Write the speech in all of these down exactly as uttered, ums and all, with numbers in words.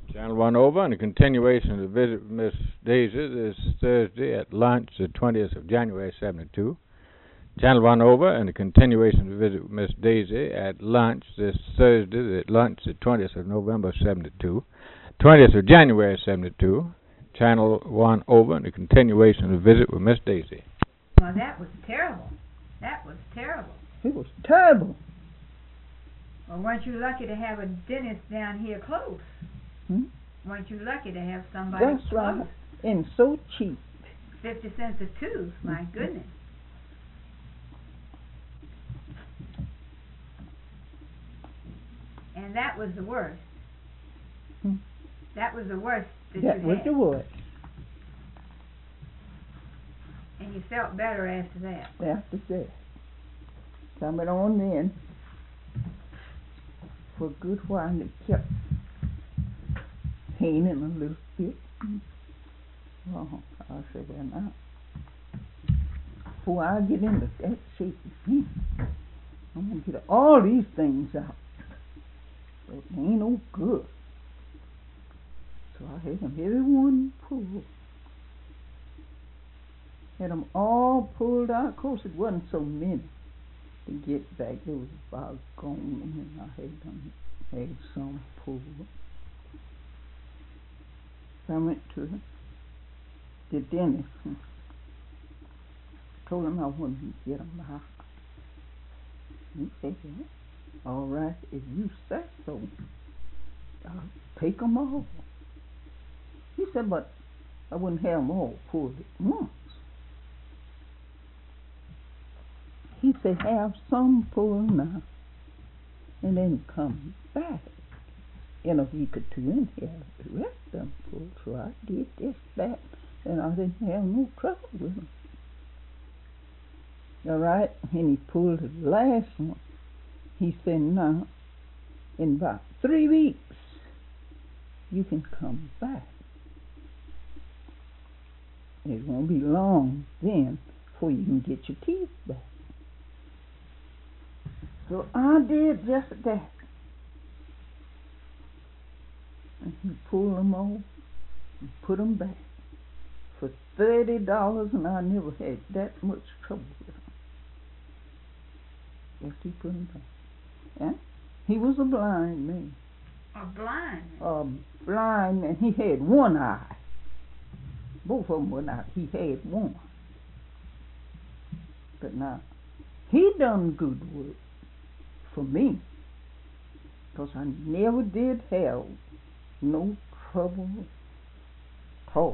Channel one over, and a continuation of the visit with Miss Daisy this Thursday at lunch, the twentieth of January, seventy-two. Channel one over, and a continuation of the visit with Miss Daisy at lunch this Thursday at lunch, the twentieth of November, seventy-two. twentieth of January, seventy-two. Channel one over, and a continuation of the visit with Miss Daisy. Well, that was terrible. That was terrible. It was terrible. Well, weren't you lucky to have a dentist down here close? Hmm? Weren't you lucky to have somebody That's close? right. And so cheap. Fifty cents a tooth, my goodness. And that was the worst. Hmm. That was the worst that, That you was had. the worst. And you felt better after that. After that. Coming on then. For a good while, it kept paining a little bit. Oh, I said, well, now, before I get into that shape, hmm, I'm going to get all these things out. But they ain't no good. So I had them everyone pulled. Had them all pulled out. Of course, it wasn't so many to get back. It was about gone, and I had them, had some pulled. I went to the dentist and told him I wanted to get them out. He said, well, all right, if you say so, I'll take them all. He said, but I wouldn't have them all pulled at once. He said, have some pulled now, and then come back in a week or two and have the rest of them pulled. So I did this, that, and I didn't have no trouble with them. All right, and he pulled the last one. He said, now, in about three weeks, you can come back. It won't be long then before you can get your teeth back. So I did just that. And he pulled them all and put them back for thirty dollars, and I never had that much trouble with them. Yes, he put them back. Yeah? He was a blind man. A blind man? A blind man. He had one eye. Both of them were not. He had one. But now, he done good work for me, because I never did have no trouble at all.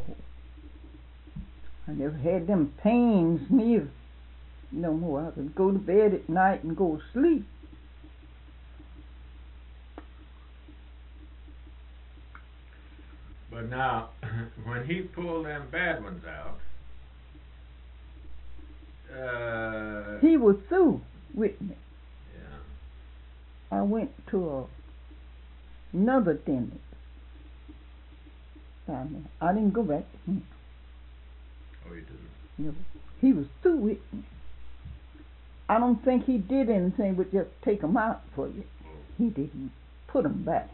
I never had them pains neither. No more. I could go to bed at night and go to sleep. But now, when he pulled them bad ones out, uh, he was through with me. Yeah. I went to a, another dentist. I didn't go back to him. Oh, you didn't? No. He was through with me. I don't think he did anything but just take them out for you. Oh. He didn't put them back.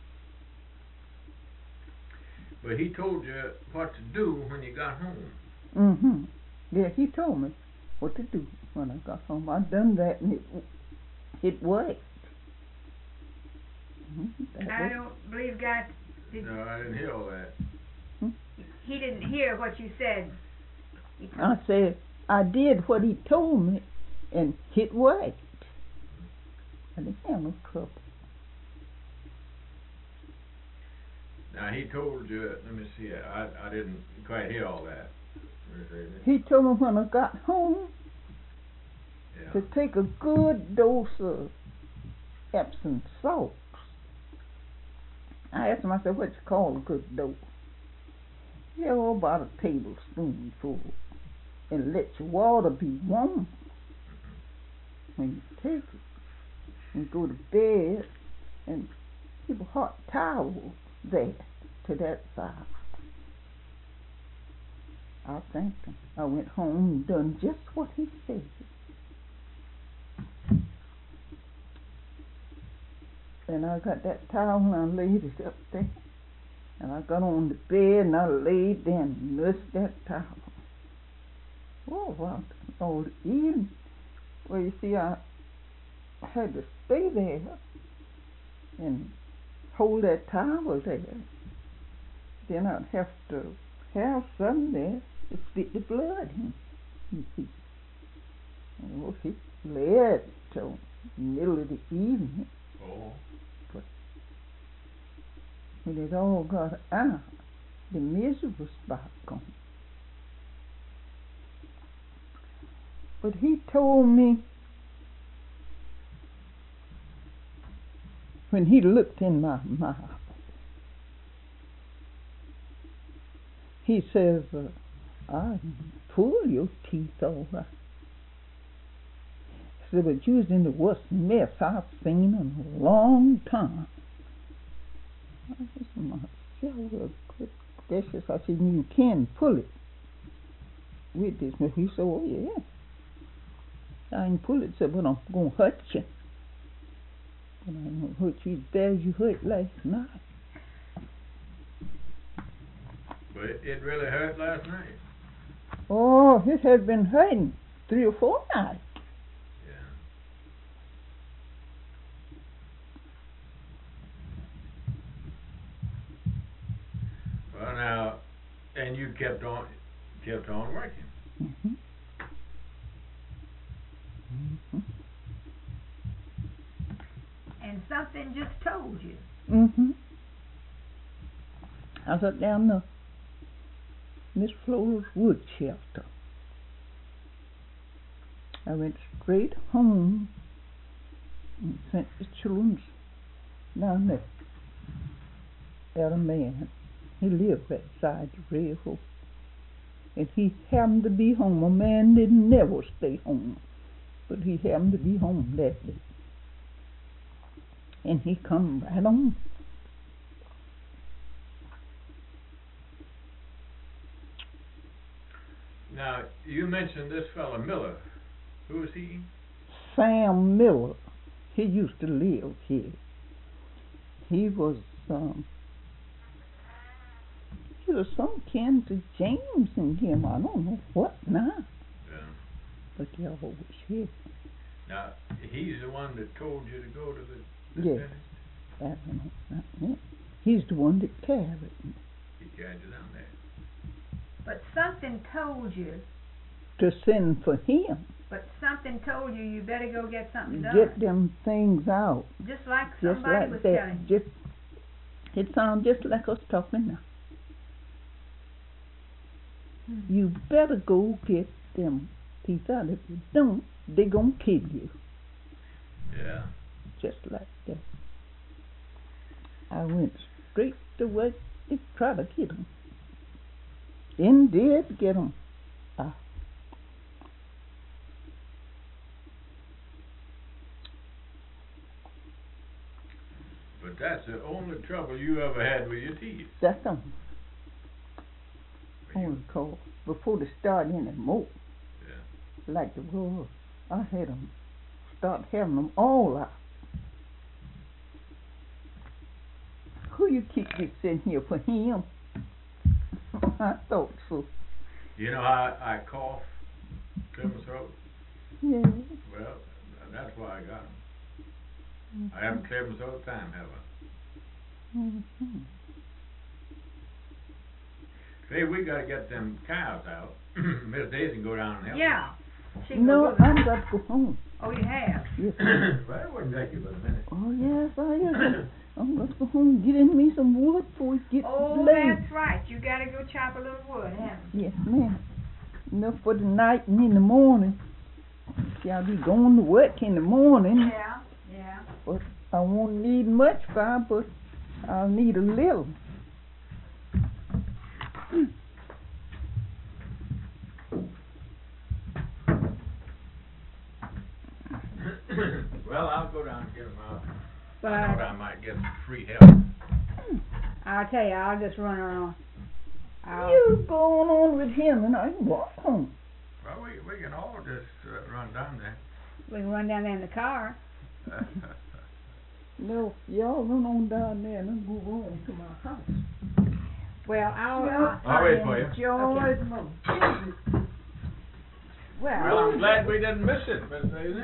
But he told you what to do when you got home. Mm-hmm. Yeah, he told me what to do when I got home. I done that, and it it worked. Mm-hmm. I don't believe God did. No, I didn't hear all that. Hmm? He didn't hear what you said. I said I did what he told me, and it worked. I didn't have no trouble. Now, he told you, let me see, I, I didn't quite hear all that. He told me when I got home Yeah. to take a good dose of Epsom salts. I asked him, I said, what you call a good dose? Yeah, well, about a tablespoonful. And let your water be warm when you take it. And go to bed and keep a hot towel there to that side. I thanked him. I went home and done just what he said. And I got that towel and I laid it up there. And I got on the bed and I laid there and nursed that towel. Oh, wow. Oh, even, well, you see, I had to stay there and hold that towel there. Then I'd have to have something there to spit the blood in, you see. Oh, it bled till the middle of the evening. Oh. But when it all got out, the miserable spot gone. But he told me when he looked in my mouth, he says, uh, I can pull your teeth all right. He said, but you was in the worst mess I've seen in a long time. I said to myself, well, good gracious, I said, you can pull it with this. But he said, oh yeah, I can pull it, said, but I'm going to hurt you. But I'm going to hurt you as bad as you hurt last night. But it, it really hurt last night. Oh, it had been hurting three or four nights. Yeah. Well, now, and you kept on, kept on working. Mm-hmm. Mm-hmm. And something just told you. Mm-hmm. I was up down the Miss Flora's wood shelter. I went straight home and sent the children down there. Had a man. He lived that side the railroad. And he happened to be home. A man didn't never stay home. But he happened to be home that day. And he come right on. Now, you mentioned this fellow Miller. Who is he? Sam Miller. He used to live here. He was, um, he was some kin to James and him. I don't know what now. Yeah. But they always here. Now, he's the one that told you to go to the, the Yes. dentist? I don't know, not me. He's the one that carried me. He carried you down there. But something told you, To send for him. but something told you you better go get something done. Get them things out. Just like Just somebody like was that. telling you. Just, it sounds just like us talking now. Hmm. You better go get them teeth out. If you don't, they gonna kill you. Yeah. Just like that. I went straight to work to try to get them. And did get them. Ah. But that's the only trouble you ever had with your teeth. That's them. When you- Only cause before they start anymore. Yeah. Like the world, I had them start having them all out. Who you keep this in here for him? I thought so. You know how I, I cough, clear my throat? Yeah. Well, that's why I got them. Mm-hmm. I haven't cleared my throat time, have I? Mm-hmm. Say, we gotta get them cows out. Miss Daisy can go down and help. Yeah. She can No, go to- I'm got to go home. Oh, you have? Yes. Well, it wouldn't take you but a minute. Oh yes, I am. I'm got to go home. Get in me some wood before it gets Oh, late. that's right. You gotta go chop a little wood, haven't you? Yes, ma'am. Enough for the night and in the morning. See, I'll be going to work in the morning, Yeah, yeah. but I won't need much fire, but I'll need a little. Well, I'll go down and get them out. But I thought I might get some free help. I'll tell you, I'll just run around. I'll, You going on with him and I can walk home. Well, we, we can all just uh, run down there. we can run down there in the car. No, y'all run on down there and I'll go on to my house. Well, I'll, Yeah. I'll, I'll wait for you. Enjoy Okay. my well, Well, I'm glad we didn't miss it, Miss Daisy.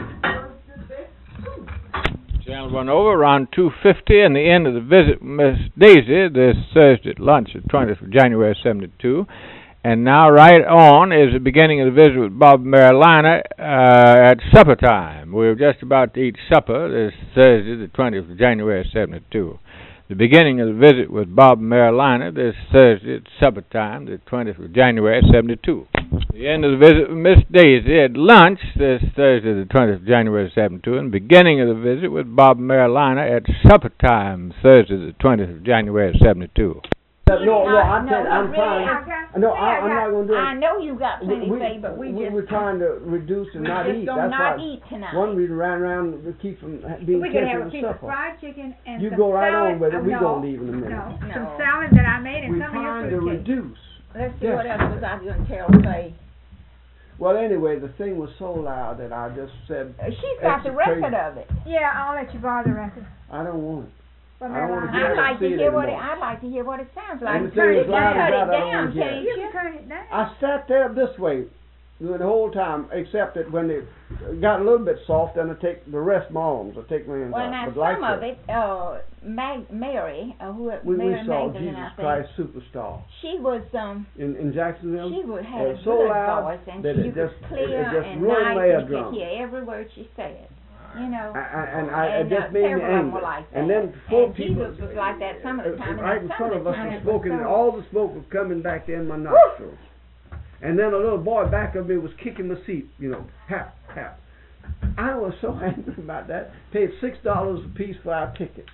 Channel one over around two fifty, and the end of the visit with Miss Daisy this Thursday at lunch, the twentieth of January seventy-two. And now right on is the beginning of the visit with Bob and Marilina uh, at supper time. We're just about to eat supper this Thursday, the twentieth of January seventy-two. The beginning of the visit with Bob and Marilina this Thursday at supper time, the twentieth of January seventy-two. The end of the visit with Miss Daisy at lunch this Thursday, the twentieth of January seventy-two, and beginning of the visit with Bob and Marilina at supper time Thursday, the twentieth of January seventy-two. No, no, I'm no, saying, I'm really, trying, I got- no, yeah, I, I'm I not gonna do it. I know you got plenty We- to say, but we, we, just we're trying to reduce and we not just eat, gonna that's not why. eat tonight. One reason ran around to keep from ha- being We could careful have a of piece of supper. fried chicken and You some go right salad. on with it, Oh, we no, gonna leave in a minute. No, No. some salad that I made and We're some of your trying to fruitcake. reduce. Let's see Yes. what else was I gonna tell Faye. Well, anyway, the thing was so loud that I just said, Uh, She's got the Extra record crazy. of it. Yeah, I'll let you borrow the record. I don't want it. But I don't wanna Marilyn, hear I'd it. like to see it hear what it, anymore. I'd like to hear what it sounds like. And the thing You is, can loud cut as it that, I don't down, wanna hear it. can't you you? can turn it down. I sat there this way the whole time, except that when it got a little bit soft, then I take the rest of my arms, I take my hands Well, out. now But like some of that, it, uh, Mag- Mary, uh, who we, we Mary saw Magdalene, Jesus I think, Christ Superstar she was um, in, in Jacksonville. she would It had a was so good loud voice, and that she it was just- it- clear it just and ruined nice, my and you eardrum. could hear every word she said. You know. I, I, and I, and, it uh, just made me several of them angry. were like And that. then four And people, Jesus was like that some of the uh, time, and right then in some front of of the us time was it was smoking, and so- all the smoke was coming back in my nostrils. And then a little boy back of me was kicking my seat, you know, hap, hap. I was so angry about that. Paid six dollars a piece for our tickets.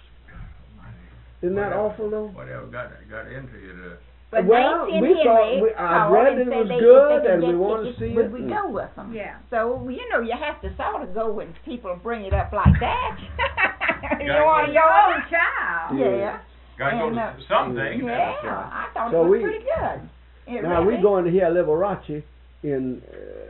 Isn't that Whatever. awful though? Whatever got got into you to. But Well, Nancy and we thought- Henry we- I called read and that it said was they, good if they and could we get wanted to tickets, see would it we and- go with them? Yeah. So you know you have to sort of go when people bring it up like that. you Gotta want go. your Your own own child. Yeah. Got to go And, to uh, something. Yeah, That's right. I thought So it was we- pretty good. It Now really, we're going to hear Liberace in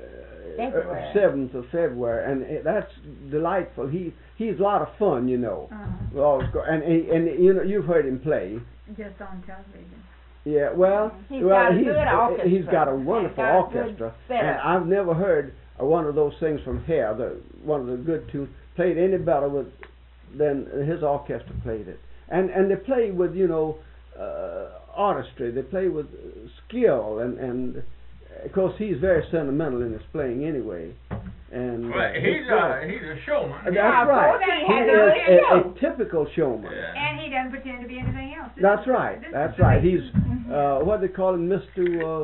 uh, February. uh, seventh of February, and it, that's delightful. He he's a lot of fun, you know. Uh-huh. We always go, and he, and you know you've heard him play. Just on television. Yeah, well, He's well, got a he's good orchestra. he's got a wonderful Got a good orchestra, setup. and I've never heard uh, one of those things from Hair, the one of the good tunes, played any better with than his orchestra played it, and and they play with you know uh, artistry, they play with uh, skill, and and of course he's very sentimental in his playing anyway, and Well, uh, he's it's, a uh, he's a showman. that's Yeah, of right. course he He has is a a, show. a typical showman. Yeah. And he doesn't pretend to be anything else. This That's is- right. this is That's the right. way- He's uh, what they call him, Mister Uh,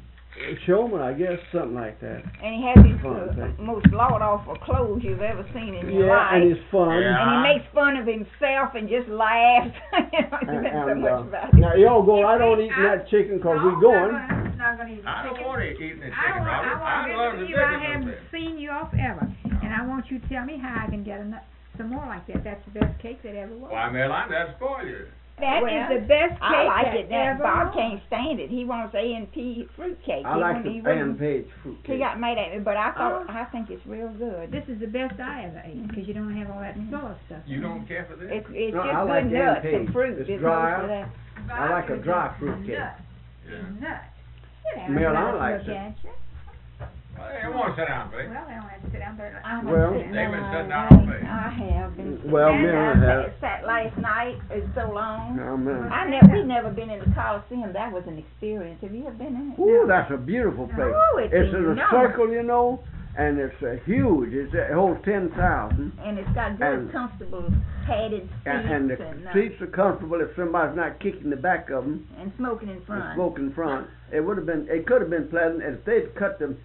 Showman, I guess, something like that. and he has these Fun uh, thing. most lawed awful clothes you've ever seen in your Yeah, life. and he's fun. Yeah. And he makes fun of himself and just laughs. you know, And, there's so and, much uh, about it. now y'all go right on See, eating I- that chicken because No, we're going. Not gonna, not gonna eat I don't chicken. want to eat any I chicken, don't want, Robert. I want I to love the visit you. I chicken haven't something. seen you off ever. And I want you to tell me how I can get ano- some more like that. That's the best cake that ever was. Why, Marilyn, that'll spoil you. That Well, is the best cake I like that it. That ever Bob was. can't stand it. He wants A and P fruitcake. I he like wouldn't- the he Fan wouldn't- Page fruit He cake. got mad at me, but I thought Oh. I think it's real good. This is the best I ever ate because you don't have all that sour stuff. You don't care for this? It's it's No, just I good like the nuts Aunt and Page. fruit. It's There's dry. most of that. I like a dry fruit cake. Nuts. Yeah. Nuts. Sit down. Mel, I Look likes it. at you. Well, they won't sit down, please. Well, they don't have to sit down there. I'm Well- sitting They've been down. sitting down all day. I have been. Well, sitting Mary down. has. I sat last night. It's so long. Oh, man. I never. We've never been in the Coliseum. That was an experience. Have you ever been in it? Ooh, that's a beautiful place. Oh, it's It's in a enormous. circle, you know, and it's uh, huge. It's, it holds ten thousand. And it's got good, And- comfortable padded seats And, and the and, uh, seats are comfortable if somebody's not kicking the back of them. and smoking in The front. smoke in front. It would have been. It could have been pleasant if they'd cut the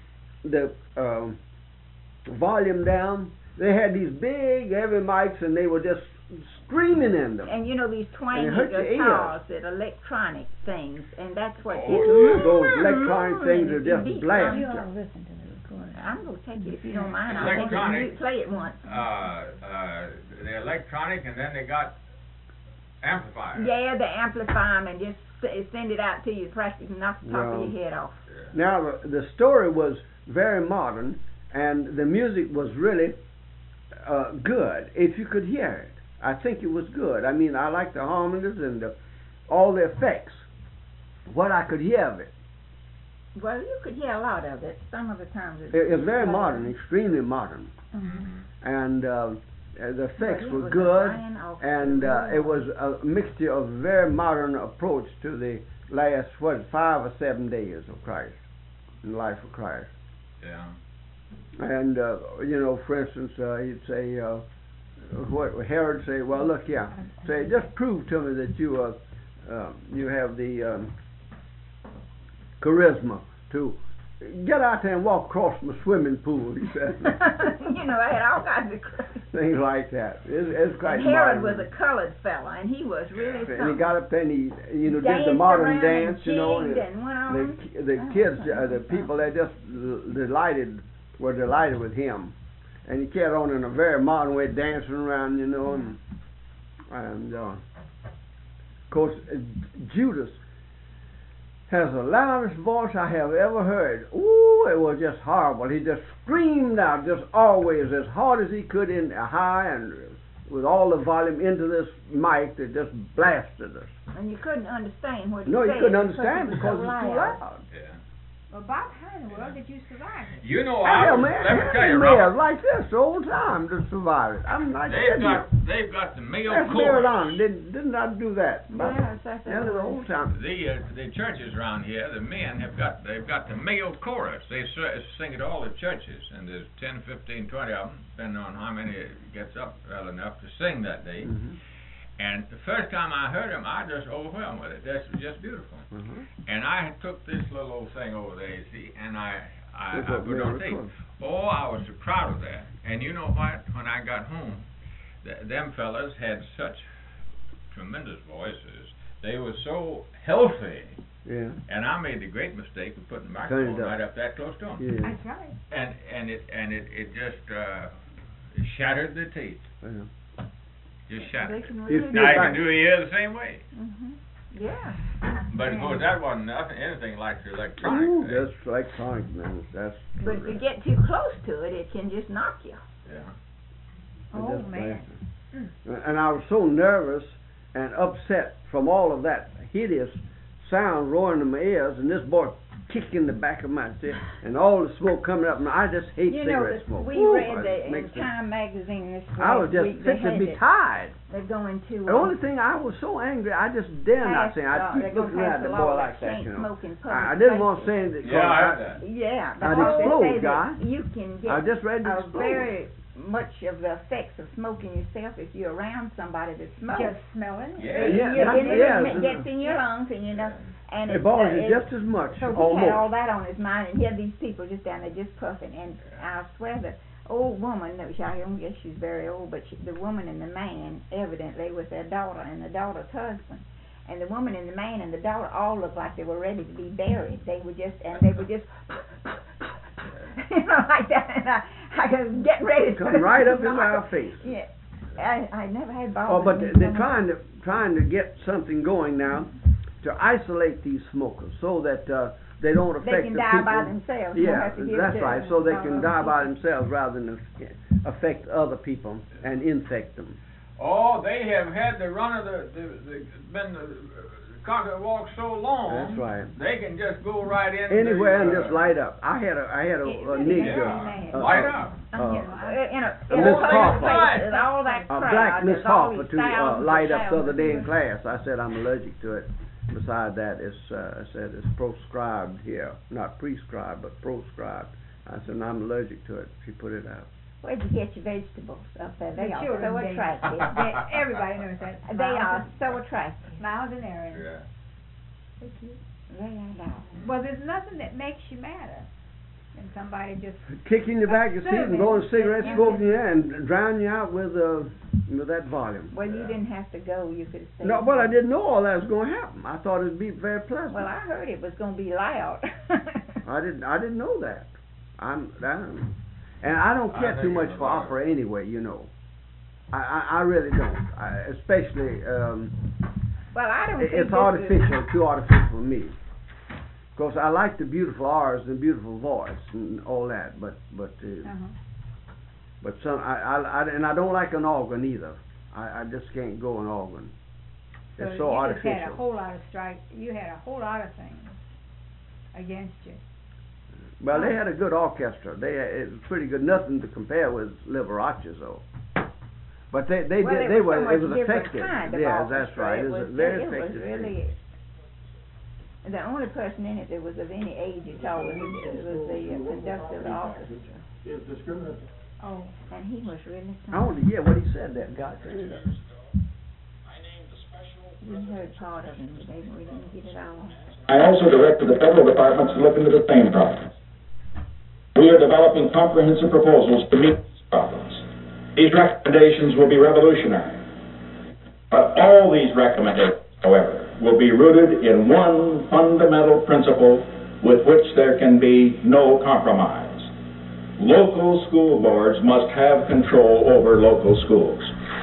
the um, volume down. They had these big heavy mics, and they were just screaming in them. And you know these twangy And it hurt your ears. guitars, that electronic things, and that's what. Ooh, gets- those electronic things are and just beat blast. You ought to listen to the recording. I'm gonna take it if you don't mind. I'll take it. Electronic. You play it once. Uh, uh, the electronic, and then they got amplifiers. Yeah, they amplify them and just s- send it out to you, practically knock the top Well, of your head off. Now the, the story was very modern, and the music was really uh, good. If you could hear it, I think it was good. I mean, I like the harmonies and the all the effects, what I could hear of it. Well, you could hear a lot of it. Some of the times it's, It, it's very modern, extremely modern, Mhm. and uh, the effects But it were was a good, fine orchestra, and uh, really it was a mixture of very modern approach to the last what five or seven days of Christ, in the life of Christ. Yeah. And uh, you know, for instance, uh, he'd say, uh, what Herod say? Well, look, yeah, say, just prove to me that you uh, uh, you have the um, charisma to get out there and walk across my swimming pool. He said, you know, I had all kinds of crazy. things like that. It's, it's quite And Herod modern. was a colored fella, and he was really And he something. got up there and he, you know, did the Danced modern around dance, and you know. jigged And and went on. the the kids, uh, the people, they just l- delighted, were delighted with him, and he carried on in a very modern way, dancing around, you know, and and uh, of course uh, Judas has the loudest voice I have ever heard. Ooh, it was just horrible. He just screamed out, just always as hard as he could in high and with all the volume into this mic that just blasted us. And you couldn't understand what he No, you said couldn't because understand it was because so it was too loud. loud. Yeah. Well, Bob, how in the world did you survive it? You know, I Hell, was, man, let me tell you, man, Robert, like this the whole time to survive it. I'm not they've kidding got, you. they've got the Mayo That's Chorus. Marilyn. Didn't didn't I do that? Yeah, it's like that. Yeah, the whole time. The uh, the churches around here, the men have got they've got the Mayo Chorus. They s- sing at all the churches, and there's ten, fifteen, twenty of them, depending on how many gets up well enough to sing that day. Mhm. And the first time I heard them, I just overwhelmed with it. That's just beautiful. Mhm. And I took this little old thing over there, you see, and I I, That's I what put it on Mary tape. recorded. Oh, I was so proud of that. And you know what? When I got home, th- them fellas had such tremendous voices. They were so healthy. Yeah. And I made the great mistake of putting the Turn it microphone up. right up that close to them. Yeah. That's right. And and it and it, it just uh, shattered the teeth. Yeah. Just They shattered it. can You really feel Now you back- can do it here the same way. Mhm. Yeah. But of course that wasn't nothing anything like the electronic Ooh, thing. that's electronic, man. That's. But if you get too close to it, it can just knock you. Yeah. Oh, Just man. blasted. And I was so nervous and upset from all of that hideous sound roaring in my ears, and this boy kicking the back of my head, and all the smoke coming up, and I just hate You know, cigarette that smoke. we Ooh, read it the, in makes me- Time magazine this I was last just week, they sick to had be it- tired. They're going to. The uh, only thing I was so angry, I just dare not pass, say. uh, I they're keep gonna looking pass at a the law boy that like that, can't you know. smoke in public I, I didn't want to places. say that. Yeah, I heard that. Yeah, I'd because they explode, say that guy. you can get I just read to a explode. very much of the effects of smoking yourself if you're around somebody that smokes. Just smelling. Yeah. You- Yeah, you- that's- it, yeah, it it's- gets in your lungs, and you know, and It it's, bothers uh, you it's- just as much, So he almost. had all that on his mind, and he had these people just down there just puffing. And I swear the old woman, no, I don't guess she's very old, but she, the woman and the man evidently was their daughter and the daughter's husband. And the woman and the man and the daughter all looked like they were ready to be buried. They were just, and they were just, you know, like that. And I, I was getting ready to Come right up in our face. Yeah, I, I never had balls. Oh, but in they- me they're so much. trying to trying to get something going now to isolate these smokers so that uh, they don't affect They can the die people. by themselves. You don't Yeah, have to give that's to right. them. So they Uh, can die by themselves rather than affect other people and infect them. Oh, they have had the run of the, the, the been the conquer walk so long. That's right. They can just go right in. Anywhere and the, uh, just light up. I had a I had a, It a really nigger. does. uh, Light uh, up. uh, You know, I- in a, Uh, in Miss a place Harper. with all that a crowd, black Miss there's all Harper these to uh, thousands light and up the other thousands day of in class. I said I'm allergic to it. Besides that, it's uh, I said it's proscribed here, not prescribed, but proscribed. I said and I'm allergic to it. She put it out. Where'd you get your vegetables up there? They The are children, so they- attractive. they- everybody knows that. They Miles are and- so attractive. Miles and Aaron. Yeah. They are darling. Well, there's nothing that makes you madder than somebody just. Kicking you back your seat and blowing cigarette Yeah. smoke in your ear and drowning you out with uh, with that volume. Well, you didn't have to go. You could have stayed. No, well, I didn't know all that was going to happen. I thought it'd be very pleasant. Well, I heard it was going to be loud. I didn't. I didn't know that. I'm. I'm and I don't I care think too it much was for loud. opera anyway. You know. I. I, I really don't. I, especially. Um, well, I don't it- think it's this artificial. Too artificial for me. Because I like the beautiful R's and beautiful voice and all that, but but uh, Uh-huh. but some I, I, I and I don't like an organ either. I, I just can't go an organ. So It's so you just had a artificial. whole lot of strike, you had a whole lot of things against you. Well, they had a good orchestra. They it was pretty good. Nothing to compare with Liberace's though. But they they Well, did it they was were so much it was different effective. kind of Yeah, that's orchestra. right. It It was, was a very it was effective. thing. really. The only person in it that was of any age at all was, was the uh, conductor of the orchestra. Is discriminatory. Oh, And he was really I want to hear what he said. That guy. We heard part of him today, but we didn't get it all. I also directed the federal departments to look into the same problem. We are developing comprehensive proposals to meet these problems. These recommendations will be revolutionary. But all these recommendations, however, will be rooted in one fundamental principle with which there can be no compromise. Local school boards must have control over local schools.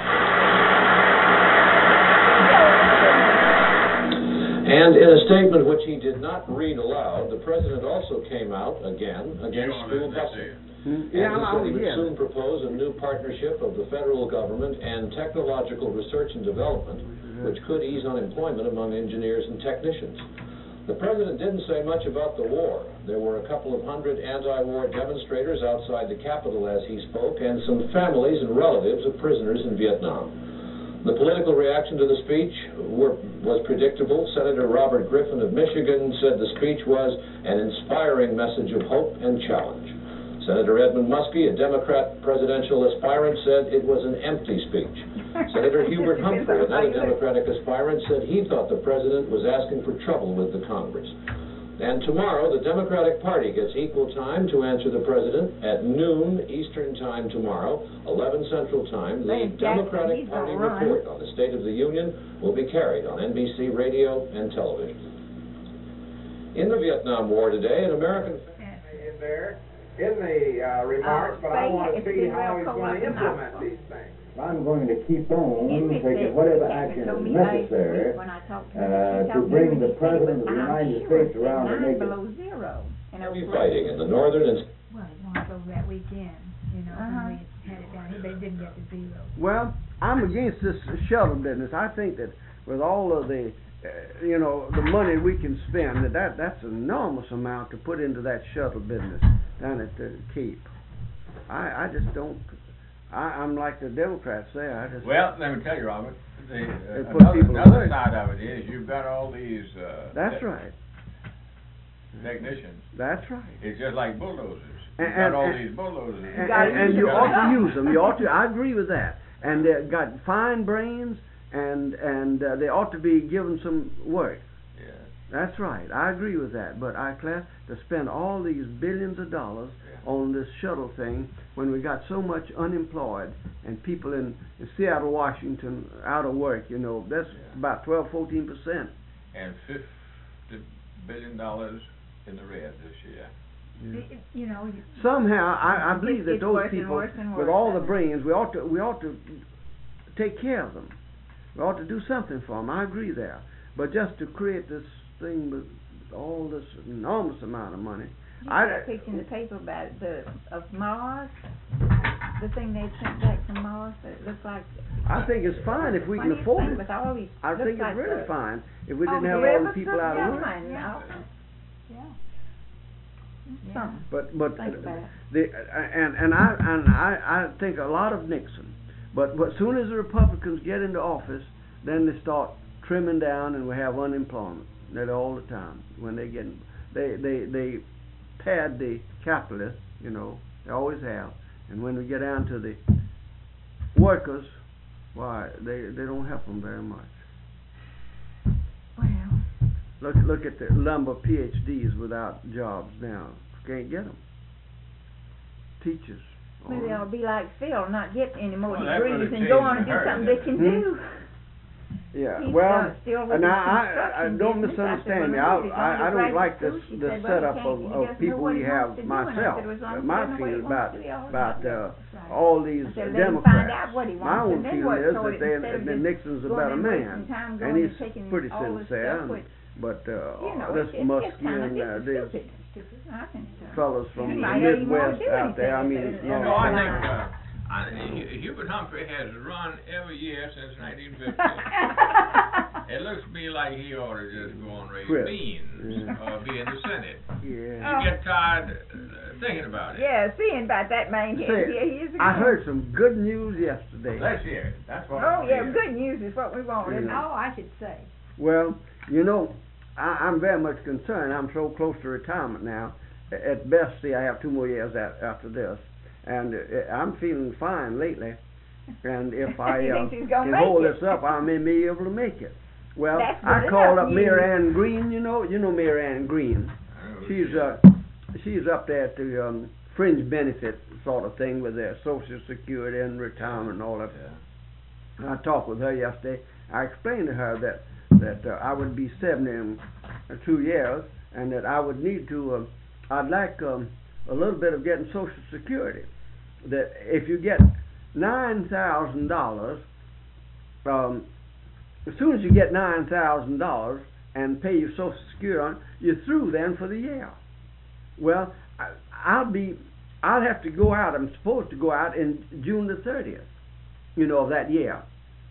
And in a statement which he did not read aloud, the president also came out again against school busing. Hmm? And Yeah, he I said he was would here. soon propose a new partnership of the federal government and technological research and development, which could ease unemployment among engineers and technicians. The president didn't say much about the war. There were a couple of hundred anti-war demonstrators outside the Capitol as he spoke, and some families and relatives of prisoners in Vietnam. The political reaction to the speech were, was predictable. Senator Robert Griffin of Michigan said the speech was an inspiring message of hope and challenge. Senator Edmund Muskie, a Democrat presidential aspirant, said it was an empty speech. Senator Hubert Humphrey, another Democratic aspirant, said he thought the president was asking for trouble with the Congress. And tomorrow, the Democratic Party gets equal time to answer the president at noon Eastern Time tomorrow, eleven Central Time. The Lance Jackson, Democratic he's Party gonna run. report on the State of the Union will be carried on N B C radio and television. In the Vietnam War today, an American... In there, in the uh, remarks, Uh, but I say want to it's see been how real he's going to co-opted implement now. these things. I'm going to keep on Henry taking said- whatever Henry action told is me last necessary week when I talked to him, uh, he to told me bring when the he said it President was of the nine United sure States around to nine make it. below zero. And Heavy fighting in the northern and... well, he wants over that weekend, you know, Uh-huh. when we had it down here, but it didn't get to zero. Well, I'm against this shuttle business. I think that with all of the, uh, you know, the money we can spend, that, that that's an enormous amount to put into that shuttle business down at the Cape. I, I just don't. I, I'm like the Democrats say. I just. Well, let me tell you, Robert, the, They uh, put another, people another away. side of it is you've got all these, uh, That's te- right. technicians. That's right. It's just like bulldozers. And- You've got and- all and- these bulldozers. And, gotta and, and use you them. ought to use them. You ought to. I agree with that. And they got fine brains, and and uh, they ought to be given some work. Yeah. That's right. I agree with that. But I class to spend all these billions of dollars Yeah. on this shuttle thing when we got so much unemployed and people in, in Seattle, Washington out of work. You know, that's Yeah. about twelve, fourteen percent. And fifty billion dollars in the red this year. It- it- You know, you- Somehow, I, I It believe gets that those worse and people, worse and with worse, all the doesn't it? brains, we ought to we ought to take care of them. We ought to do something for them. I agree there. But just to create this thing with all this enormous amount of money, You I saw a picture in the paper about it, the of Mars, the thing they sent back from Mars. It looks like I think it's fine if we can funniest afford thing it. with all these. I looks think like it's really the- fine if we oh, didn't have the all the river people out of took work. down and Yeah. all- yeah. Something. But but Think about it. the uh, and and I and I I think a lot of Nixon. But but as soon as the Republicans get into office, then they start trimming down, and we have unemployment. That all the time when they get they they they pad the capitalists, you know, they always have. And when we get down to the workers, why they they don't help them very much. Well, Look look at the lumber P H Ds without jobs now. Can't get them. Teachers. maybe all I'll be like Phil, not get any more Well, that degrees would've and go on and changed do the something they can hurry, do. Yeah, He's, well, uh, still with and the I, I, I construction don't business. I said, misunderstand me. well, I, he's I, I going to don't like graduate this school. She the said, well, he setup can't- of, he of doesn't know people what we he have wants to do. And I myself. said, well, as long Uh, as my he knows what he feeling wants about to do, he'll about do it. uh, Right. all these I said, let him Democrats. find out what he My wants, own and then feeling work is toward that it they instead of that just Nixon's a going better and man, wasting time and going he's and taking pretty all this sincere. stuff And, which, but uh, you know, this it's, it's Muskie just kind of and uh, these stupid. Stupid. I think so. fellows from He the might not even wanna Midwest do out there, I anything mean, if it's they- not. No, I Yeah. think uh, I, Hu- Hubert Humphrey has run every year since nineteen fifty. looks to me like he ought to just go on raise Quit. beans Yeah. or be in the Senate. Yeah. Oh. You get tired uh, thinking about it. Yeah, seeing about that man here. Say, Yeah, he is a I good heard some good news yesterday. Let's hear it. That's what Oh, I yeah, hear. good news is what we want, isn't it? Oh, I should say. Well, you know, I, I'm very much concerned. I'm so close to retirement now. A- At best, see, I have two more years at, after this, and uh, I'm feeling fine lately. And if I He uh, thinks he's gonna can hold make it. this up, I may be able to make it. Well, That's I good called enough up Mary news. Ann Green. You know, you know Mary Ann Green. Oh, She's shit. uh, she's up there at the um, fringe benefit sort of thing with their Social Security and retirement and all that. Yeah. I talked with her yesterday. I explained to her that that uh, I would be seventy in uh, two years, and that I would need to. Uh, I'd like um, a little bit of getting Social Security. That if you get nine thousand dollars, um, as soon as you get nine thousand dollars and pay your Social Security on, you're through then for the year. Well, I, I'll be. I'll have to go out. I'm supposed to go out in June the thirtieth. You know, of that year.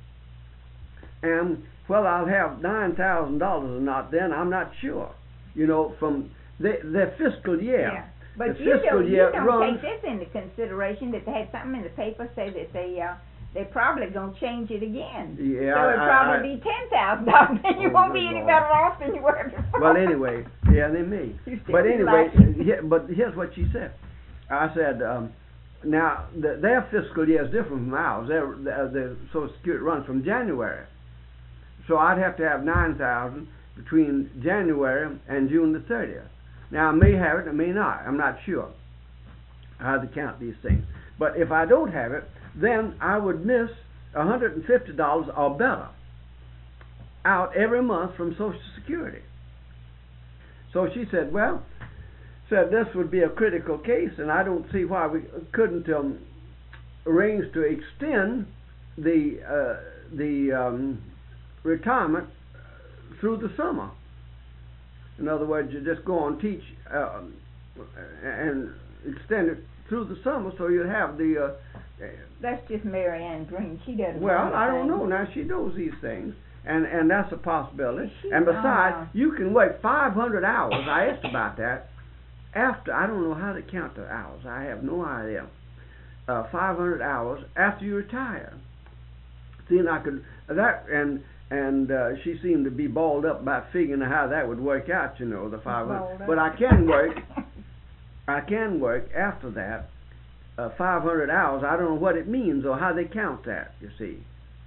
And whether I'll have nine thousand dollars or not, then I'm not sure. You know, from the, their fiscal year. Yeah. But The you fiscal don't, you year don't runs- take this into consideration that they had something in the paper say that they uh they're probably gonna change it again. Yeah, so it'll I- probably I- be ten thousand dollars, and you Oh, won't good be any Lord. better off than you were before. Well, anyway, yeah, they may. You still But be anyway, lucky. he, but here's what she said. I said, um, now the, their fiscal year is different from ours. Their the, the Social Security runs from January, so I'd have to have nine thousand between January and June the thirtieth. Now I may have it, I may not. I'm not sure. I have to count these things. But if I don't have it, then I would miss one hundred fifty dollars or better out every month from Social Security. So she said, well, said this would be a critical case, and I don't see why we couldn't um, arrange to extend the uh, the um, retirement through the summer. In other words, you just go and teach uh, and extend it through the summer, so you'd have the. Uh, That's just Mary Ann Green. She doesn't. well, know I don't anything. know. Now she knows these things, and and that's a possibility. She- and besides, uh, you can work five hundred hours. I asked about that. After I don't know how to count the hours. I have no idea. Uh, five hundred hours after you retire. See, and I could that and. And uh, she seemed to be balled up about figuring out how that would work out, you know, the five Balled hundred. up. But I can work. I can work after that, uh, five hundred hours. I don't know what it means or how they count that. You see,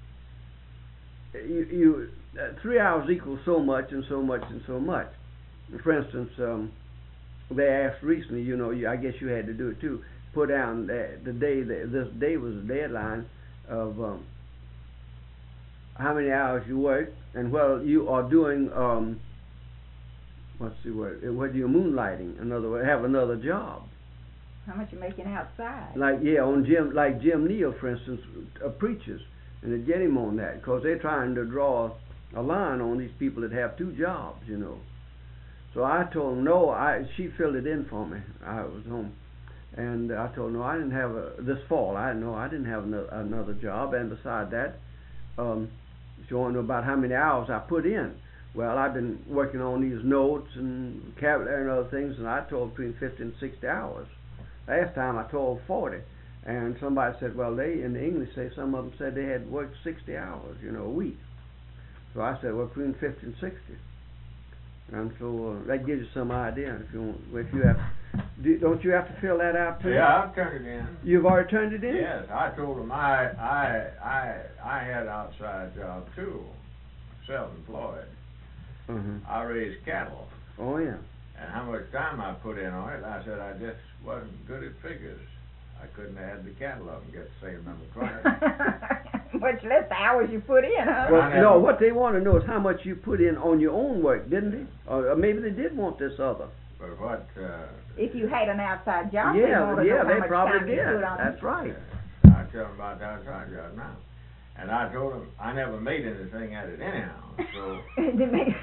you, you uh, three hours equals so much and so much and so much. For instance, um, they asked recently. You know, you, I guess you had to do it too. Put down the, the day. That, this day was the deadline of. Um, how many hours you work, and well, you are doing, um, what's the word, whether you're moonlighting, in other words, have another job. How much you making outside? Like, yeah, on Jim, like Jim Neal, for instance, uh, preaches, and they get him on that, because they're trying to draw a line on these people that have two jobs, you know. So I told him, no, I, she filled it in for me. I was home. And I told her, no, I didn't have a, this fall, I know I didn't have another, another job, and beside that, um, she wanted to know about how many hours I put in. Well, I've been working on these notes and vocabulary and other things, and I told between fifty and sixty hours. Last time I told forty, and somebody said, well, they in the English say some of them said they had worked sixty hours, you know, a week. So I said, well, between fifty and sixty. And so uh, that gives you some idea. If you want, if you have, do, don't you have to fill that out too? Yeah, I've turned it in. You've already turned it in? Yes, I told them I I I I had an outside job too, self-employed. Uh-huh. I raised cattle, Oh yeah. and how much time I put in on it, I said I just wasn't good at figures. I couldn't add the cattle up and get the same number twice. Much less hours you put in, huh? Well, I never- no, what they want to know is how much you put in on your own work, didn't they? Or, or maybe they did want this other. But what? Uh, If you had an outside job, they yeah, wanted to yeah, know how they much probably time did. you put on it. That's right. I tell them about the outside job now, and I told them I never made anything at it anyhow. So It didn't make-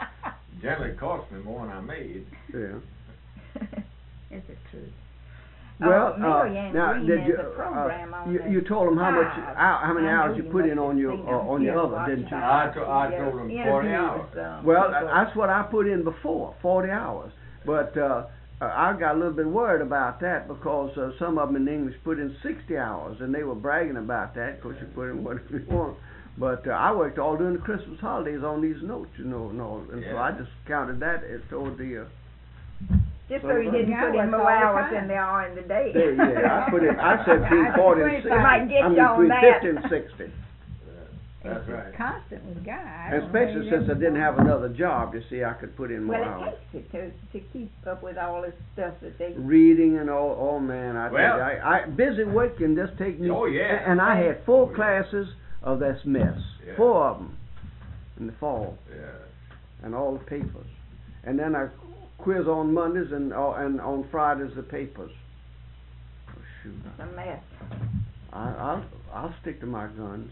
generally it cost me more than I made. Yeah. This is true. Well, uh, Mary uh, Ann now Green did has you, a program uh, on you the you told them how much five. hou- how many I know hours you you put must in have on your seen uh, them on your here other, watching didn't you? I to- I their told 'em forty hours. interviews, um, Well, people. that's what I put in before, forty hours. But uh, uh, I got a little bit worried about that because uh, some of them in English put in sixty hours, and they were bragging about that. Of course, you put in whatever you want. But uh, I worked all during the Christmas holidays on these notes, you know, and all, and so Yeah. I just counted that as toward the. Uh, Just so so you didn't Yeah, put in works more all the hours time. than there are in the day. day, yeah, I put it. I said between I forty and twenty-five. sixty. Might get I mean you on between that. fifty and sixty. That's right. Constant with God. I And don't know where especially you since I get didn't it have from. another job, you see, I could put in more Well, hours. it takes it to to keep up with all this stuff that they. Reading and all. Oh man, I Well- tell you, I, I busy work can just take me. Oh, yeah. And I had four Oh, yeah. classes of this mess, Yeah. four of them in the fall, Yeah. and all the papers, and then I quiz on Mondays and uh, and on Fridays the papers. Oh, shoot, It's a mess. I, I'll I'll stick to my guns.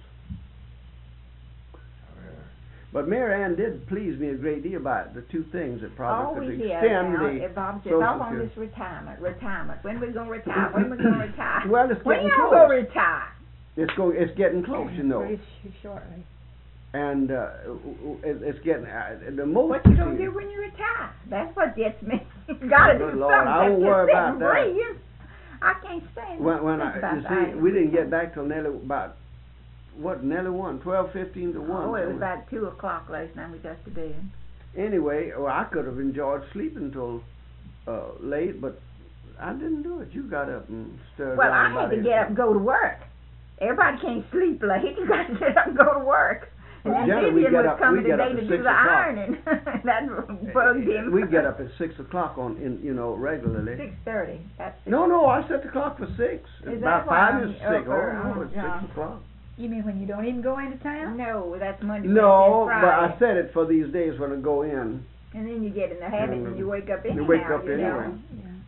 Yeah. But Mary Ann did please me a great deal about the two things that probably All could we hear extend now, the uh, Bob says, Social all on Security. this retirement, retirement. When we gonna retire? When we gonna retire? Well, it's when getting y'all close. gonna retire? It's go it's getting close, you know. Pretty sh- shortly. And uh, it, it's getting uh, the most. What you gonna do when you retire? That's what gets me. You gotta do Good Lord, something. I won't Just worry sit about and that. breathe. I can't stand When, when think I, about you the see, idea we of didn't get retiring. back till nearly about what nearly one, twelve, fifteen to one. Oh, it was so- about two o'clock last night we got to bed. Anyway, well, I could have enjoyed sleeping till uh, late, but I didn't do it. You got up and stirred Well, around I had about to get up and go to work. Everybody can't sleep late. You got to get up and go to work. And Well, then generally we Vivian get was up- coming we get up today at to six do the o'clock. ironing. That bugged him. We get up at six o'clock on, in you know, regularly. Six thirty. That's six. No, no, I set the clock for six. Is About that why five I'm minutes to six. up or- Oh, no, oh, it's John. six o'clock. You mean when you don't even go into town? No, that's Monday, No, Wednesday, and but I Friday. set it for these days when I go in. And then you get in the habit and you wake up anyhow. You wake up you know. anyway.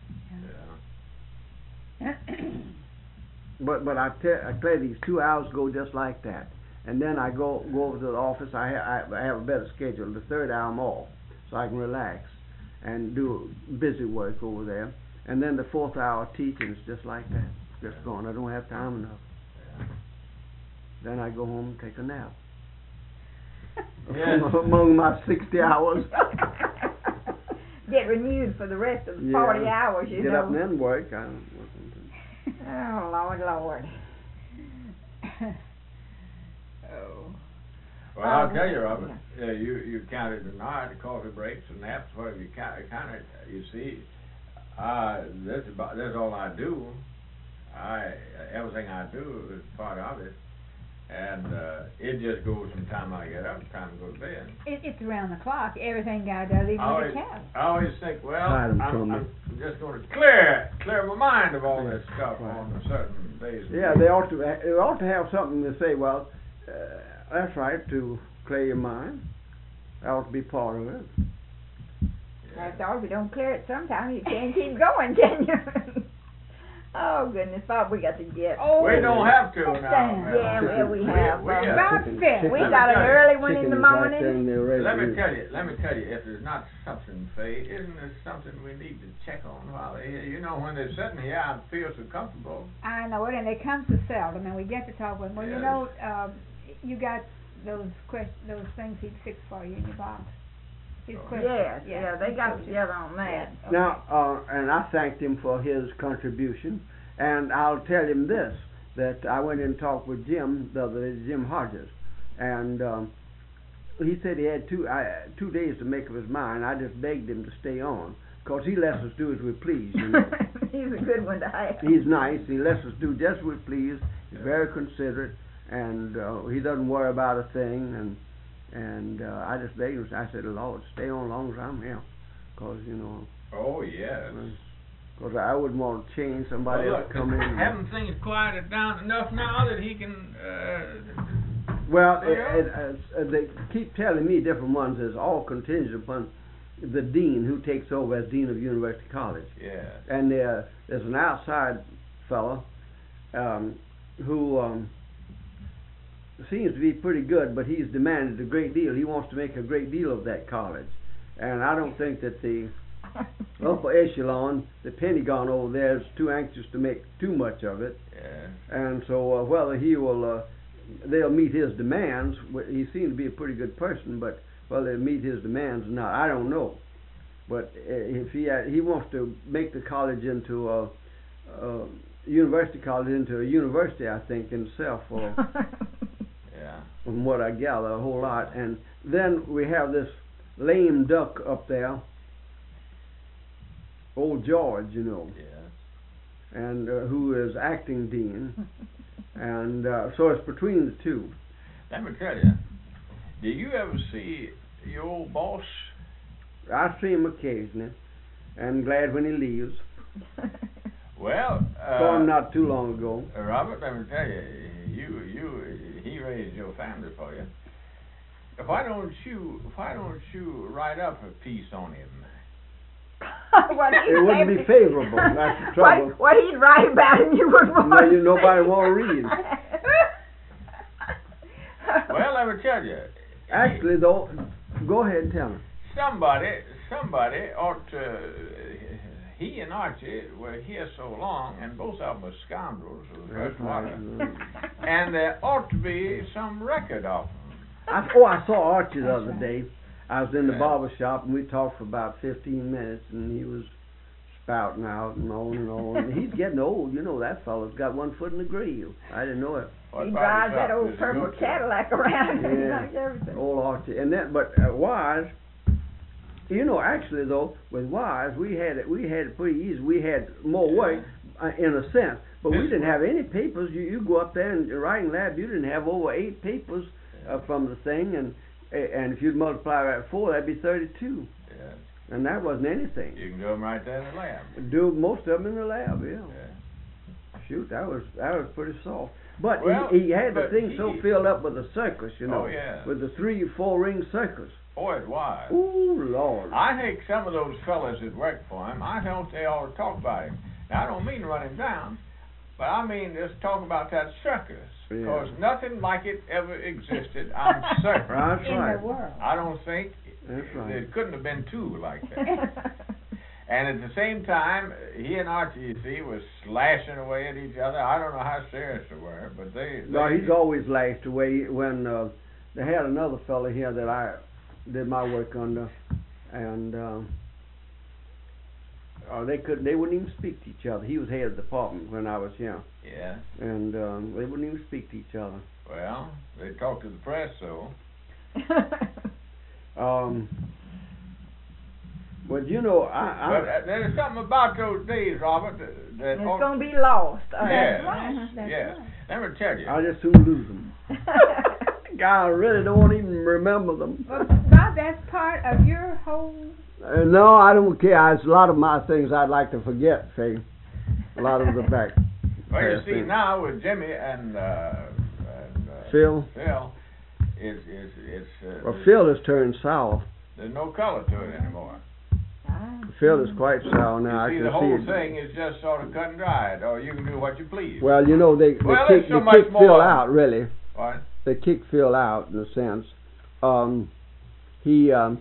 Yeah. But but I tell I tell you, these two hours go just like that, and then I go go over to the office. I ha- I, I have a better schedule. The third hour I'm off, so I can relax and do busy work over there. And then the fourth hour teaching is just like that, just gone. I don't have time enough. Then I go home and take a nap. Yes. Among my sixty hours. Get renewed for the rest of the Yeah. forty hours, you Get know. up and then work. I, Oh, Lord, Lord. Oh. Well, I'll Um, tell you, Robert, yeah, you, you counted the night, the coffee breaks and naps, whatever you count, counted, you see, uh, that's about, that's all I do. I, everything I do is part of it. And, uh, it just goes from time I get up to time to go to bed. It, it's around the clock. Everything God does, even I with always, the cat. I always think, well, Hide 'em I'm, from me. I'm just gonna clear, clear my mind of all this stuff Right. on certain days. of the Yeah, week. they ought to. They ought to have something to say. Well, uh, that's right, to clear your mind. That ought to be part of it. That's all. If you don't clear it sometime, you can't keep going, can you? Oh, goodness, Bob, we got to get. Oh, We don't have to sit now. down. man. Yeah, well, we have, We, um, uh, About Chicken- fit. chicken- We Let me got an tell you, early one in Chicken the is right morning. there in the red Let me room. tell you, let me tell you, if there's not something, Faye, isn't there something we need to check on while they're here? You know, when they're sitting here, I feel so comfortable. I know it, and it comes so seldom, and we get to talk with them. Well, you Yes. know, um, you got those quest- those things he fixed for you in your box. His Oh. questions. Yes, yeah, they got questions. together on that. Okay. Now, uh, and I thanked him for his contribution, and I'll tell him this: that I went in and talked with Jim the other day, Jim Hodges, and um, he said he had two uh, two days to make up his mind. I just begged him to stay on, because he lets us do as we please. You know. He's a good one to have. He's nice. He lets us do just as we please. He's very considerate, and uh, he doesn't worry about a thing. And and uh, I just begged him. I said, Lord, stay on as long as I'm here, because you know, Oh, yes. because I wouldn't want to change somebody Well, else look, come in. and- haven't things quieted down enough now that he can, uh, Well, it, Well- it, uh, they keep telling me different ones is all contingent upon the dean who takes over as dean of University College. yeah. And uh, there's an outside fellow um, who um, seems to be pretty good, but he's demanded a great deal. He wants to make a great deal of that college, and I don't think that the upper echelon, the Pentagon over there is too anxious to make too much of it. Yeah. And so uh, whether he will, uh, they'll meet his demands. He seems to be a pretty good person, but whether they'll meet his demands or not, I don't know. But uh, if he uh, he wants to make the college into a, a university college into a university, I think himself, or yeah. from what I gather, a whole lot. And then we have this lame duck up there, old George, you know. Yeah. And uh, who is acting dean, and uh, so it's between the two. Let me tell you, do you ever see your old boss? I see him occasionally, and glad when he leaves. Well, uh, saw him not too long ago. Uh, Robert, let me tell you, you, you, he raised your family for you. Why don't you, why don't you write up a piece on him? What it wouldn't be favorable. That's the trouble. What, what he'd write about him, you wouldn't want. No, you nobody want to read. Well, let me tell you. Actually, though, go ahead and tell me. Somebody, somebody ought to. He and Archie were here so long, and both of them were scoundrels of the first water. And there ought to be some record of them. I, oh, I saw Archie the other day. I was in the barber shop, and we talked for about fifteen minutes, and he was spouting out and on and on. And he's getting old, you know. That fellow's got one foot in the grave. I didn't know it. What he drives that old purple Cadillac around. Yeah, like everything. old Archie. And then, but uh, Wise, you know, actually though, with Wise, we had it. We had it pretty easy. We had more work, uh, in a sense, but we didn't have any papers. You you go up there and your writing lab, you didn't have over eight papers uh, from the thing, and and if you'd multiply that by four, that'd be thirty-two. Yeah. And that wasn't anything. You can do them right there in the lab. Do most of them in the lab, yeah. Yeah. Shoot, that was that was pretty soft. But Well, he, he had the but thing he- so filled up with the circus, you know, Oh, yeah. with the three, four ring circus. Boy, it was. Ooh, Lord. I think some of those fellas that work for him, I don't they ought to talk about him. Now, I don't mean to run him down, but I mean just talk about that circus. Yeah. Because nothing like it ever existed, I'm certain. That's In right. the world. I don't think That's right. there couldn't have been two like that. And at the same time, he and Archie, you see, was slashing away at each other. I don't know how serious they were, but they... No, they he's always lashed away. When uh, they had another fella here that I did my work under, and um, uh, they could they wouldn't even speak to each other. He was head of the department when I was here, Yeah. and um, they wouldn't even speak to each other. Well, they talked to the press, so... Um, but you know, I, But I uh, there's something about those days, Robert, that... that It's ought- going to be lost. Uh, Yes, That's right, that's yes. right. Let me tell you. I just soon lose them. God, I really don't even remember them. Well, Bob, that's part of your whole. Uh, no, I don't care. It's a lot of my things I'd like to forget, Faye. A lot of the back. Well, you past see things. now with Jimmy and, uh, and uh, Phil. Phil, it's it's it's uh, Well, Phil has turned sour. there's no color to it anymore. Phil is quite sour now. You see, I can the whole see it. thing is just sort of cut and dried, or you can do what you please. Well, you know, they, they Well, kick, there's so they much kick more. Phil out, really. What? They kick Phil out, in a sense. Um, he um,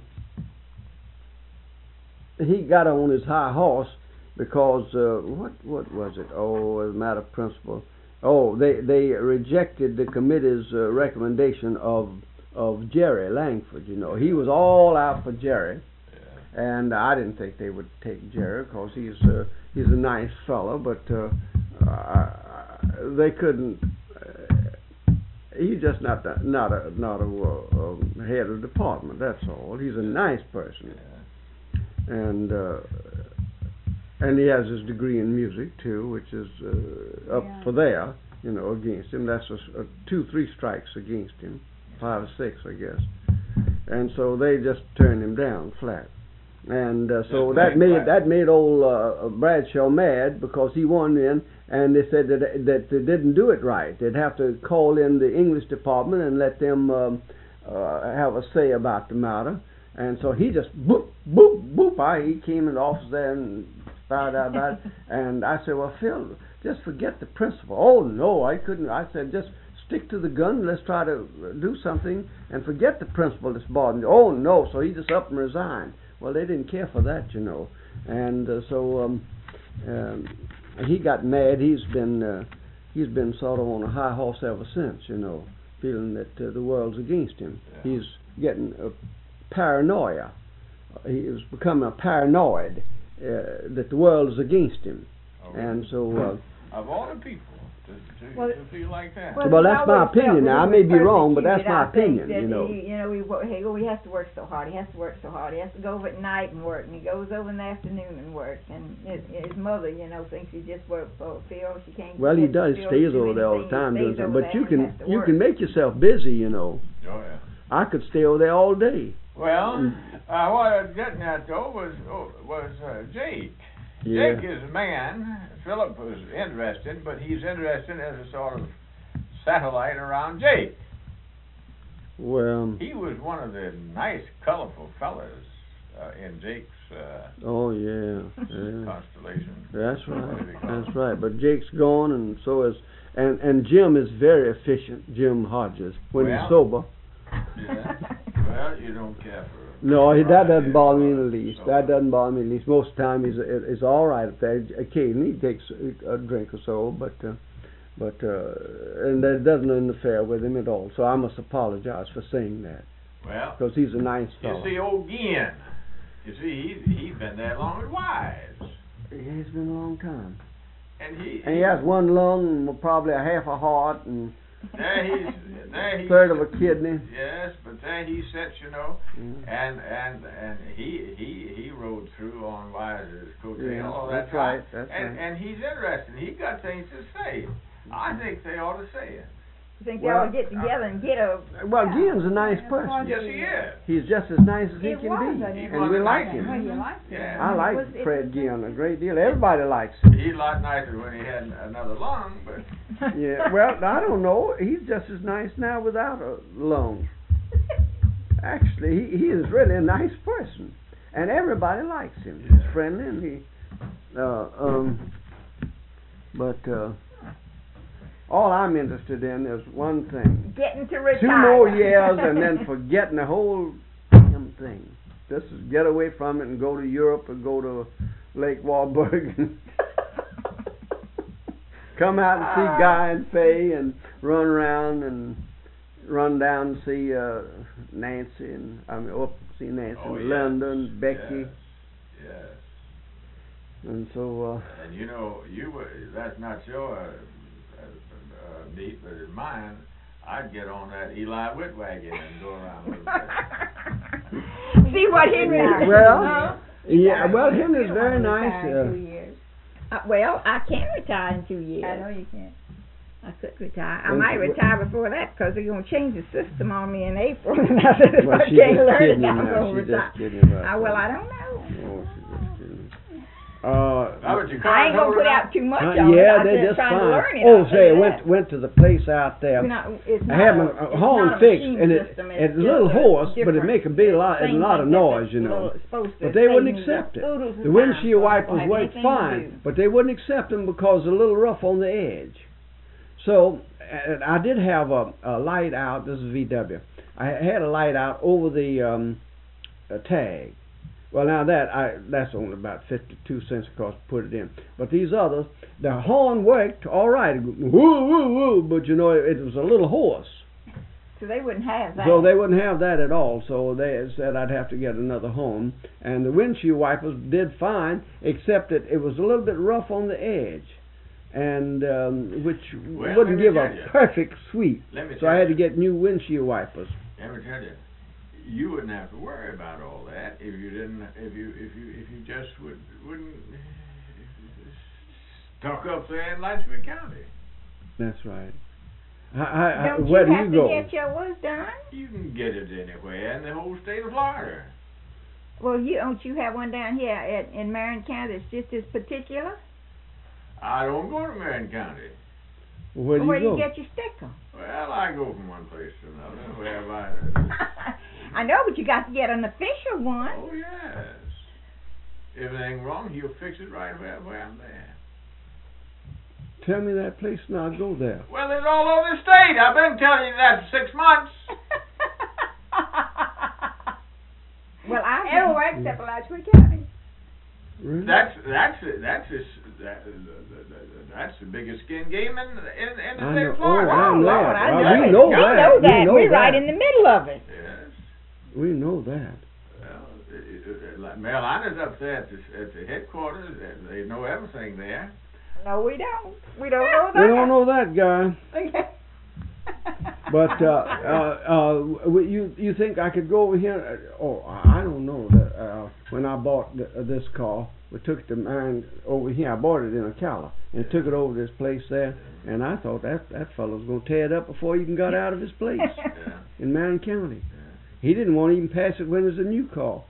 he got on his high horse because, uh, what what was it? Oh, as a matter of principle. Oh, they, they rejected the committee's uh, recommendation of of Jerry Langford, you know. He was all out for Jerry. And I didn't think they would take Jerry because he's uh, he's a nice fellow, but uh, uh, they couldn't. Uh, he's just not a, not a not a uh, um, head of the department. That's all. He's a nice person, and uh, and he has his degree in music too, which is uh, up Yeah. for there. You know, against him. That's a, a two, three strikes against him, five or six, I guess. And so they just turned him down flat. And uh, so Just that plain made black. that made old uh, Bradshaw mad because he won in, and they said that that they didn't do it right. They'd have to call in the English department and let them um, uh, have a say about the matter. And so he just boop boop boop. I he came in the office there and found out about it. And I said, well, Phil, just forget the principle. Oh no, I couldn't. I said, just stick to the gun. Let's try to do something and forget the principal that's bothering you. Oh no! So he just up and resigned. Well, they didn't care for that, you know, and uh, so um, um, he got mad. He's been uh, he's been sort of on a high horse ever since, you know, feeling that uh, the world's against him. Yeah. He's getting a paranoia. He is becoming a paranoid uh, that the world is against him, okay. And so uh, of all the people to, to, well, to feel like that. Well, well that's my opinion. Now I may be wrong, but that's my opinion. You know, he, you know, he, he, he has to work so hard. He has to work so hard. He has to go over at night and work, and he goes over in the afternoon and works. And his, his mother, you know, thinks he just works for Phil. She can't. Well, he does. He stays over there all the time doing something. But you can you can make yourself busy. You know. Oh yeah. I could stay over there all day. Well, uh, what I was getting at though was oh, was uh, Jake. Yeah. Jake is a man. Philip was interested, but he's interested as a sort of satellite around Jake. Well, he was one of the nice, colorful fellas uh, in Jake's uh, oh yeah, yeah. constellation. That's right. That's right. But Jake's gone, and so is and and Jim is very efficient. Jim Hodges when well, he's sober. Yeah. Well, you don't care for. No, he, that doesn't bother me in the least. That doesn't bother me in the least. Most of the time, he's he's all right up there. Occasionally, he takes a drink or so, but uh, but uh, and that doesn't interfere with him at all. So I must apologize for saying that. Well, because he's a nice fellow. You see, old Ginn. You see, he's he's been that long at Wise. It's been a long time. And he and he has one lung, and probably a half a heart, and. There he's, there he's, third of a kidney. Yes, but there he sits, you know, mm. and and and he he he rode through on Wise's coattail yeah, all that that's time. Right, that's and right. and he's interested. He got things to say. I think they ought to say it. You think well, they ought to get together and get a? Well, Ginn's a nice person. Yes, he is. He's just as nice as he it can was, be, and, and we like him. Well, you like him. Yeah. I like it was, Fred Ginn a great deal. Everybody likes him. He's a lot nicer when he had another lung, but. Yeah, well, I don't know. He's just as nice now without a lung. Actually, he, he is really a nice person, and everybody likes him. Yeah. He's friendly, and he, uh, um, but uh, all I'm interested in is one thing: getting to retire. Two more years, and then forgetting the whole damn thing. Just get away from it and go to Europe or go to Lake Wahlberg and come out and see Guy and Fay and run around and run down and see uh, Nancy and I mean up see Nancy oh, and yes. Linda and Becky. Yes. Yes. And so. Uh, and you know, you were, that's not your uh, uh, beat, but it's mine. I'd get on that Eli Whitwagon and go around with it. See what Henry yeah, well, huh? yeah, well, Henry's very nice. Uh, Uh, well, I can retire in two years. I know you can. I could retire. I might retire before that because they're going to change the system on me in April. And I said, if well, I she's can't just learn kidding it, you I'm now. going to She's retire. just kidding about I, well, that. I don't know. Oh, she's just kidding. Uh, I ain't going to put out too much uh, on yeah, it. they're just fine. trying to learn it. Oh, say, I that. went went to the place out there. Not, it's I had my a, horn fixed, and it, it's a little hoarse, but it make a big lot, a lot of noise, you know. But they wouldn't accept it. The windshield wipers worked fine, but they wouldn't accept them because they're a little rough on the edge. So uh, I did have a, a light out. This is V W. I had a light out over the um, uh, tag. Well, now that I that's only about fifty-two cents across to put it in. But these others, the horn worked all right. Woo, woo, woo. But, you know, it, it was a little hoarse. So they wouldn't have that. So they wouldn't have that at all. So they said I'd have to get another horn. And the windshield wipers did fine, except that it was a little bit rough on the edge. And um, which well, wouldn't give a you. perfect sweep. So I had to get new windshield wipers. Let me tell you. You wouldn't have to worry about all that if you didn't. If you if you if you just would wouldn't stuck up there in Litchfield County. That's right. I, I, don't where you do have you to go? get yours done? You can get it anywhere in the whole state of Florida. Well, you don't you have one down here at, in Marion County that's just as particular? I don't go to Marion County. Well, where do Where you do go? you get your sticker? Well, I go from one place to another. Wherever I. I know, but you got to get an official one. Oh yes. If anything wrong, he'll fix it right where, where I'm there. tell me that place and I'll go there. Well, it's all over the state. I've been telling you that for six months. Well, I everywhere except Alachua County. Really? That's that's that's a, that, that's the biggest skin game in in, in the I state know, of Florida. oh, I know Lord, that. I Well, know we it. know I that. know We that. know We're that. right in the middle of it. Yes. We know that. Well, it, it, it, like Marijuana's up there at the, at the headquarters. They, they know everything there. No, we don't. We don't know that. We don't know that guy. But uh, uh, uh, you you think I could go over here? Oh, I don't know. That uh, when I bought th- this car, we took the mine over here. I bought it in Ocala and took it over to this place there. And I thought that that fellow's going to tear it up before he even got out of his place Yeah. in Marion County. He didn't want to even pass it when it was a new car,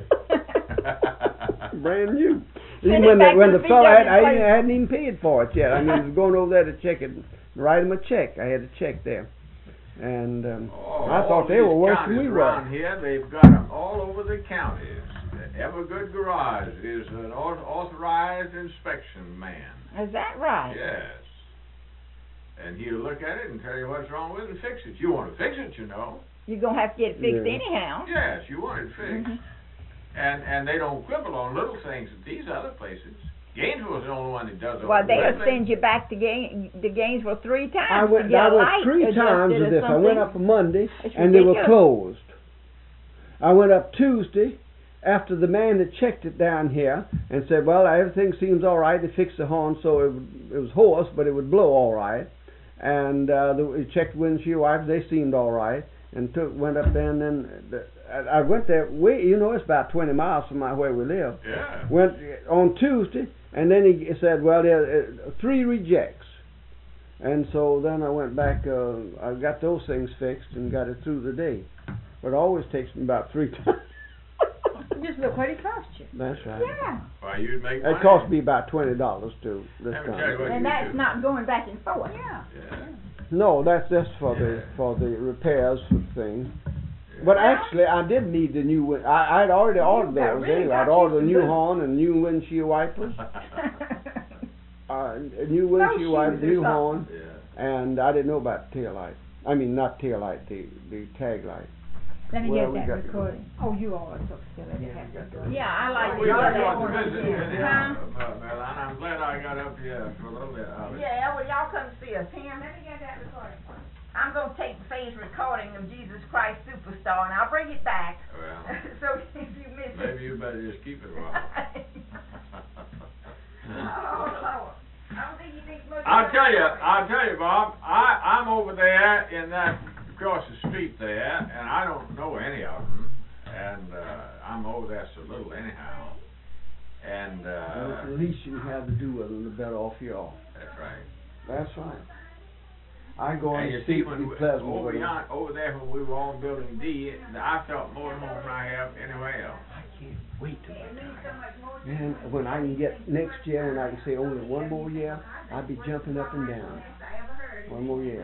brand new. Send Even it when the back when to the the fellow had, V W I place. even hadn't even paid for it yet. I mean, I was going over there to check it, write him a check. I had a check there. And um, Oh, I thought they were worse than we were. Around here, they've got them all over the counties. The Evergood Garage is an au- authorized inspection man. Is that right? Yes. And he'll look at it and tell you what's wrong with it and fix it. You want to fix it, you know. You're going to have to get it fixed Yeah. anyhow. Yes, you want it fixed. Mhm. And and they don't quibble on little things at these other places. Gainesville's the only one that does all Well, the they'll big send things. you back to, Gain- to Gainesville three times I went, to get I a went light three adjusted times or with this. I something. went up on Monday, It's and they were ridiculous. closed. I went up Tuesday after the man that checked it down here and said, well, everything seems all right. They fixed the horn so it, would, it was hoarse, but it would blow all right. And uh, the, we checked windshield wipers. They seemed all right. And took, went up there, and then the, I, I went there. We, you know, it's about twenty miles from my, where we live. Yeah. Went on Tuesday, and then he said, well, there uh, three rejects. And so then I went back, uh, I got those things fixed and got it through the day. But it always takes me about three times. Just look what it cost you. That's right. Yeah. Why, you'd make money. It cost me about twenty dollars too this Let me tell you what time. And you that's do. not going back and forth. Yeah. Yeah. No, that's just for the for the repairs for things. But actually, I did need the new. win- I I'd already ordered got those really anyway. I'd got ordered a you new some horn and new windshield wipers. Uh, a new windshield wipers, shoes or new something. horn, Yeah. and I didn't know about tail light. I mean, not tail light, the the tag light. Let me Well, we get got that to go. recording. Oh, you all are so silly to have that recording. Yeah, I like We to got go to there. visit with you, Huh? uh, Marilyn. I'm glad I got up here for a little bit of it. Yeah, well, y'all come see us. Tim, Let me get that recording. I'm going to take Faye's recording of Jesus Christ Superstar, and I'll bring it back. Well, So if you miss it. maybe you better just keep it, Robert. Oh, Lord. I don't think you think much I'll about tell you, it. I'll tell you, Bob. I I'm over there in that across the street there, and I don't know any of them, and uh, I'm over there so little anyhow. And uh, the least you have to do with them, the better off you are. that's right. That's right. I go on And the you street see, and when be we, pleasant over with them. yon, over there when we were on building D, I felt more at home than I have anywhere else. I can't wait till that time. Man, when I can get next year, when I can say only one more year, I'll be jumping up and down. One more year.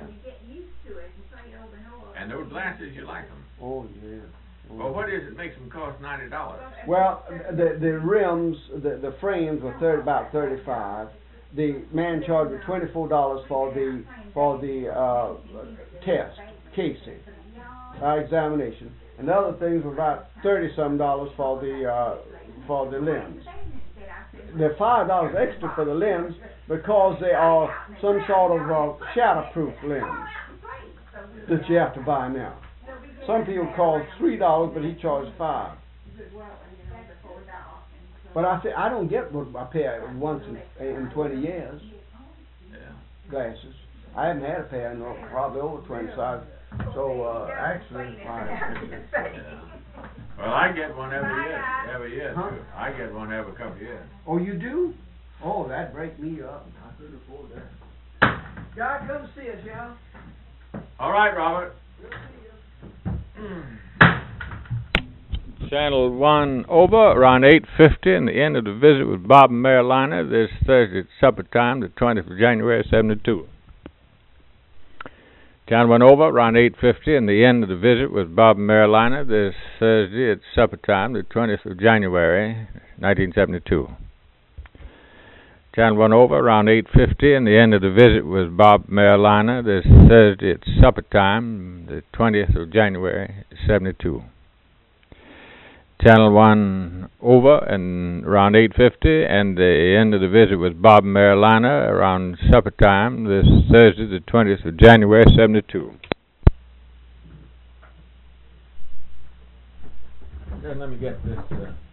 And those glasses, you like them. Oh yeah. Oh, Well, what is it makes them cost ninety dollars? Well, the the rims, the the frames were thirty, about thirty-five. The man charged me twenty-four dollars for the for the uh, test casing uh, examination, and the other things were about thirty some dollars for the uh, for the limbs. They're five dollars extra for the limbs because they are some sort of uh, shatterproof limbs that you have to buy now. Some people call it three dollars, but he charged five. But I say I don't get what I pay once in, in twenty years. Yeah. Glasses. I haven't had a pair in oh, probably over twenty. So, I, so uh, actually, Yeah. Well, I get one every year. Every year, Huh? too. I get one every couple of years. oh, you do? Oh, that'd break me up. I couldn't afford that. God, come see us, y'all. All right, Robert. Channel one over around eight fifty, and the end of the visit with Bob and Marilina this Thursday at supper time, the twentieth of January, seventy-two. Channel one over around eight fifty, and the end of the visit with Bob and Marilina this Thursday at supper time, the twentieth of January, nineteen seventy-two. Channel one over around eight fifty, and the end of the visit was Bob Marilina this Thursday at supper time, the twentieth of January, seventy-two. Channel one over and around eight fifty, and the end of the visit was Bob Marilina around supper time this Thursday, the twentieth of January, seventy-two. Then let me get this. Uh